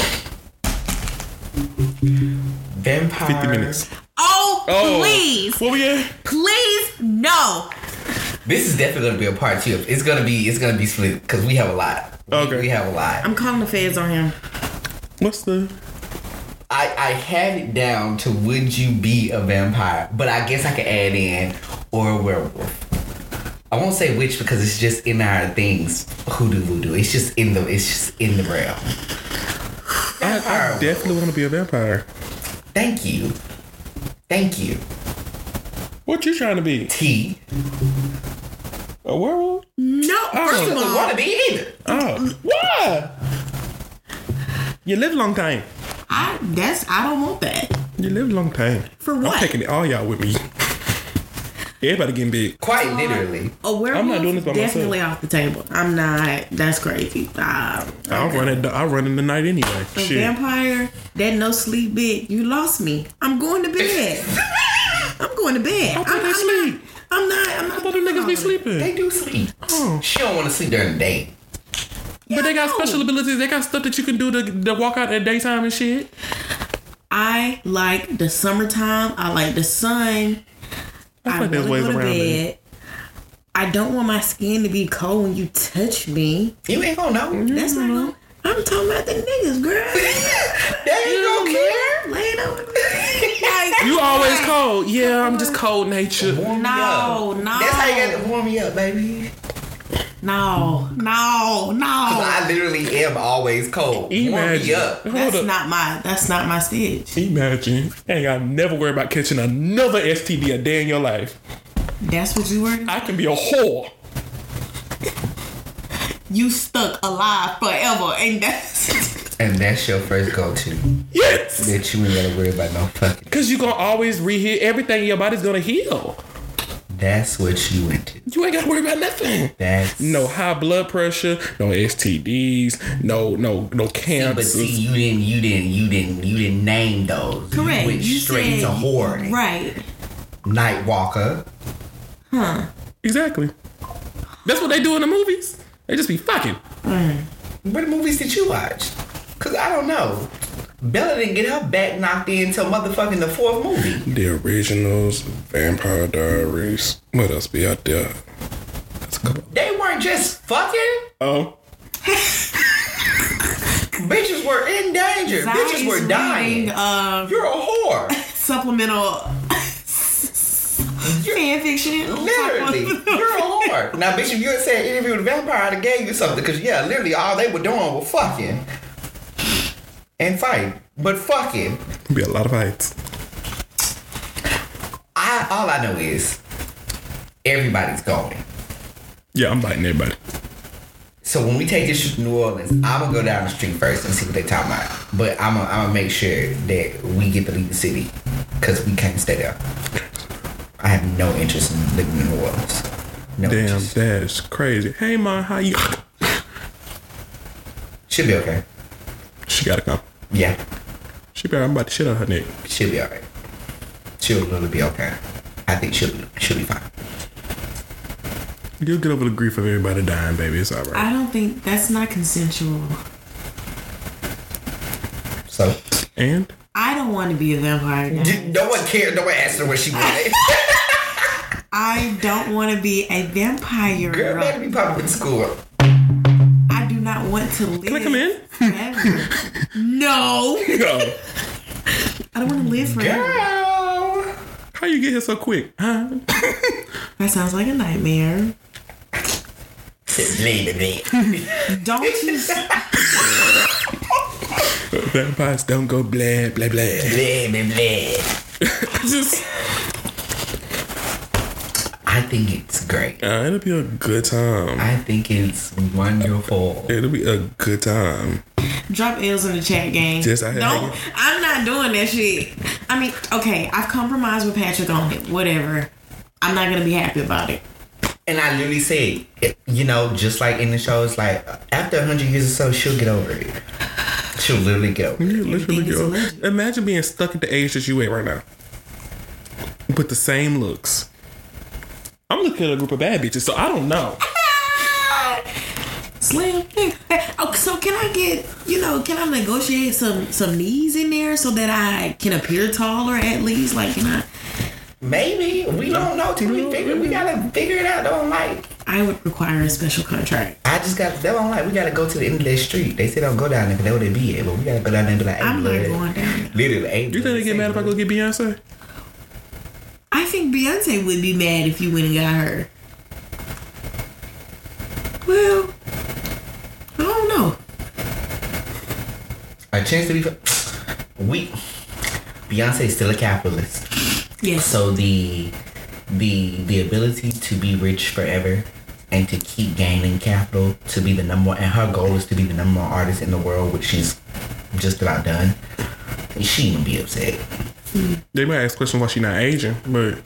Vampire. 50 minutes. Oh, please. What we at? Please, no. This is definitely gonna be a part 2. It's gonna be split because we have a lot. Okay. We have a lot. I'm calling the feds on him. What's the... I had it down to would you be a vampire, but I guess I could add in or a werewolf. I won't say which because it's just in our things. Hoodoo voodoo. It's just in the realm. I definitely want to be a vampire. Thank you. What you trying to be? T. A werewolf? No, first I of don't all, want to be either. Oh. Why? You live a long time. I don't want that. You live a long time. For what? I'm taking all y'all with me. Everybody getting big. Quite literally. A werewolf I'm not doing this by definitely myself. off the table. I'm not. That's crazy. I'll run in the night anyway. A Shit. vampire, that no sleep bit, you lost me. I'm going to bed. I'm going to bed. I thought they sleep. I'm not. I thought the niggas be sleeping. They do sleep. Oh. She don't want to sleep during the day. But they got special abilities. They got stuff that you can do to walk out at daytime and shit. I like the summertime. I like the sun. I think there's wanna ways go to around bed. it. I don't want my skin to be cold when you touch me. You ain't gonna know. That's not going. I'm talking about the niggas, girl. They ain't gonna care. Lay it on me. Like, You always cold. Yeah, I'm just cold natured. Warm me No, up. no. That's how you got to warm me up, baby. No. Cause I literally am always cold. Warm me Imagine. up. Hold That's up. not my stage. Imagine. Ain't gotta never worry about catching another STD a day in your life. That's what you were. I can be a whore. You stuck alive forever, and that's And that's your first go-to. Yes. That you ain't gotta worry about no fucking. Cause you gonna always reheal everything in your body's gonna heal. That's what you went to. You ain't gotta worry about nothing. That's No high blood pressure, no STDs, no But cancers. see, you didn't name those. correct. You went straight to hoarding. Right. Night Walker. Exactly. That's what they do in the movies. They just be fucking. What movies did you watch? Cause I don't know. Bella didn't get her back knocked in until motherfucking the 4th movie. The Originals, Vampire Diaries. What else be out there? That's a couple. They weren't just fucking. Oh. Bitches were in danger. Bitches were dying. You're a whore. Supplemental fan fiction. Literally, you're a whore. Now, bitch, if you had said interview with a vampire, I'd have gave you something. Because, yeah, literally, all they were doing was fucking. And fight. But fucking. Be a lot of fights. All I know is everybody's going. Yeah, I'm biting everybody. So when we take this shit to New Orleans, I'm going to go down the street first and see what they talking about. But I'm going to make sure that we get to leave the city. Because we can't stay there. I have no interest in living in New Orleans. No Damn, interest. that's crazy. Hey, ma, how you? She'll be okay. She gotta come. Yeah. She be. I'm about to shit on her neck. She'll be alright. She'll literally be okay. I think she'll be fine. You'll get over the grief of everybody dying, baby. It's alright. I don't think that's not consensual. So, And I don't want to be a vampire. Guys. no one cared. No one asked her what she wanted. I don't want to be a vampire. Girl, better be popping with school. I do not want to live. can I come in? Forever. No. Yo, I don't want to live forever. Girl. how you get here so quick? Huh? That sounds like a nightmare. Leave me. Don't you? Vampires don't go blah blah blah. Leave me. Just I think it's great. it'll be a good time. I think it's wonderful. It'll be a good time. Drop L's in the chat, gang. Just I had no, to- I'm not doing that shit. I mean, okay, I've compromised with Patrick on it. Whatever. I'm not gonna be happy about it. And I literally said, you know, just like in the show, it's like after 100 years or so, she'll get over it. She'll literally get over it. You literally Everything is go. legend. Imagine being stuck at the age that you at right now, with the same looks. I'm looking at a group of bad bitches, so I don't know. Slim. Oh, so can I get, can I negotiate some knees in there so that I can appear taller at least? Like, can I? Maybe. We don't know till we gotta figure it out though. Like, I would require a special contract. I just got that one. Like, we gotta go to the end of that street. They say don't go down there, but they would be at. But we gotta go down there and be like, hey, I'm not blood. going down there. Literally, hey, You think they get mad if I go get Beyonce? I think Beyonce would be mad if you went and got her. Well, I don't know. A chance to be. Beyonce is still a capitalist. Yes. So the ability to be rich forever and to keep gaining capital to be the number one, and her goal is to be the number one artist in the world, which she's just about done. She wouldn't be upset. They might ask questions why she not aging, but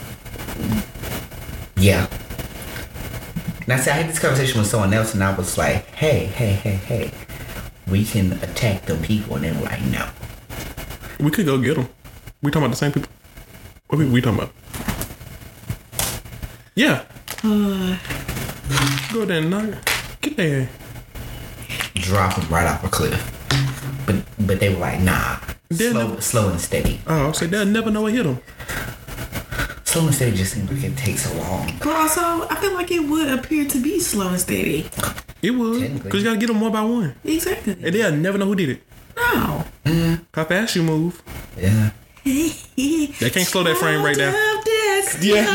Yeah. Now, see, I had this conversation with someone else, and I was like, hey, we can attack them people, and they were like, no. we could go get them. We talking about the same people? What people we talking about? Yeah. Go there and knock. Get there. Drop them right off a cliff. But they were like, nah. Slow and steady. Oh, so they'll never know what hit them. Slow and steady just seems like it takes so long. But also, I feel like it would appear to be slow and steady. It would. Technically. Because you got to get them one by one. Exactly. And they'll never know who did it. No. How fast you move. Yeah. They can't slow that frame rate down. Yeah.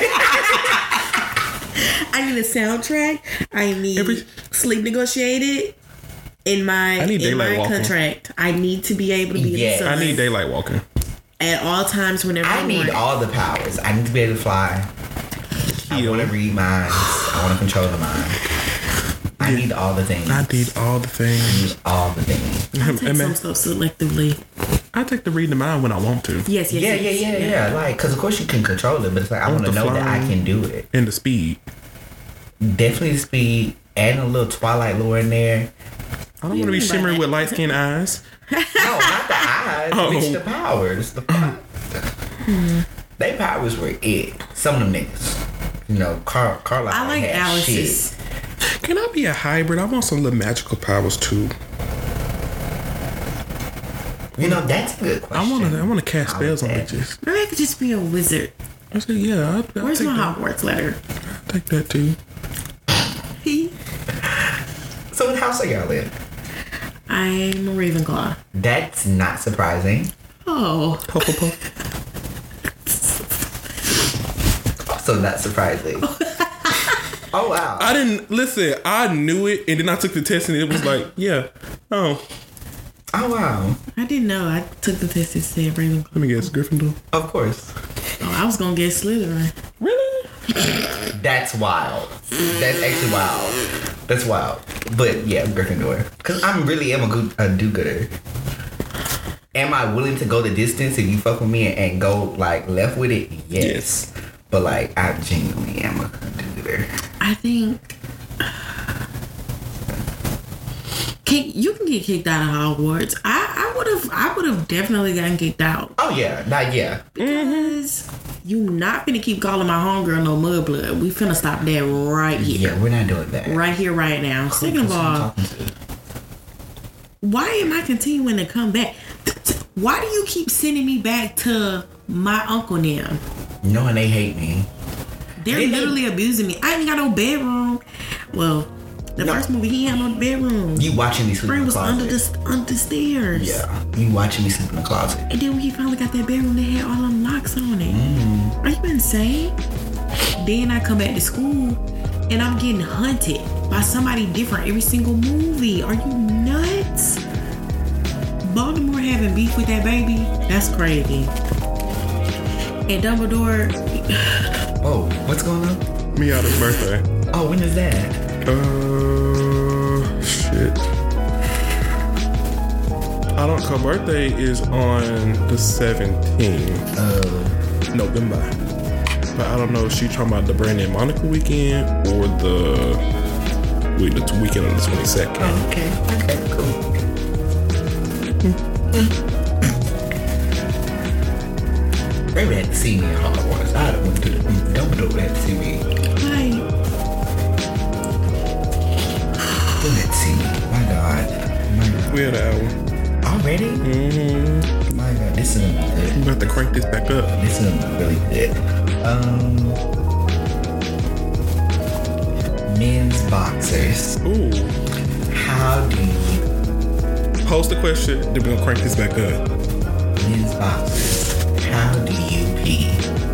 I need a soundtrack. I need sleep negotiated in my walking. contract. I need to be able to be in the sun I need daylight walking. at all times whenever I need want. all the powers. I need to be able to fly. I want to read minds. I want to control the mind. I need all the things. I need all the things. I need all the things. I take some stuff selectively. I take the reading the mind when I want to. Yes. Yeah. Like, because of course you can control it, but it's like, I want to know that I can do it. And the speed. Definitely the speed. Adding a little Twilight lore in there. I don't want to be shimmering with light skinned eyes. No, not the eyes. Oh. Bitch, the powers. They powers were it. Some of them niggas. Carlisle. I like had Alice's. shit. Can I be a hybrid? I want some little magical powers too. That's a good question. I want to cast spells on that. bitches. Maybe I could just be a wizard. I said, yeah. I'll Where's take my that. Hogwarts letter? I'll take that too. So what house are y'all in? I'm a Ravenclaw. That's not surprising. Oh. Hufflepuff. Also not surprising. Oh wow. I didn't listen. I knew it, and then I took the test, and it was like, yeah. Oh, Oh wow. I didn't know. I took the test and said Ravenclaw. let me guess. Gryffindor. Of course. Oh, I was gonna get Slytherin. Really? That's wild. That's actually wild. That's wild. But yeah, Gryffindor. Because I really am a do-gooder. Am I willing to go the distance if you fuck with me and go like left with it? Yes. But like I genuinely am a do-gooder. I think you can get kicked out of Hogwarts. I would have definitely gotten kicked out Oh yeah. because you not finna keep calling my homegirl no mudblood. We finna stop that right here. Yeah, we're not doing that. Right here, right now. Second of all, why am I continuing to come back? Why do you keep sending me back to my uncle now? Knowing they hate me. They're literally abusing me. I ain't got no bedroom. Well, the first movie, he had no bedroom. You watching me sleep Ray in the was closet. under the stairs. Yeah. You watching me sleep in the closet. And then when he finally got that bedroom, they had all them locks on it. Are you insane? Then I come back to school and I'm getting hunted by somebody different every single movie. Are you nuts? Baltimore having beef with that baby? That's crazy. And Dumbledore. Oh, what's going on? Miata's birthday. Oh, when is that? Shit. I don't. Her birthday is on the 17th November. But I don't know if she's talking about the Brandy and Monica weekend or the weekend on the 22nd. Oh, okay, cool. Maybe had to see me in Hogwarts. I don't want to. Dumbledore had to see me. Like, God. My God. We had an hour. Already? Mm-hmm. My God, this is good. I'm about to crank this back up. This is really good. Men's boxers. Ooh. How do you Post the question, then we'll crank this back up. men's boxers? How do you pee?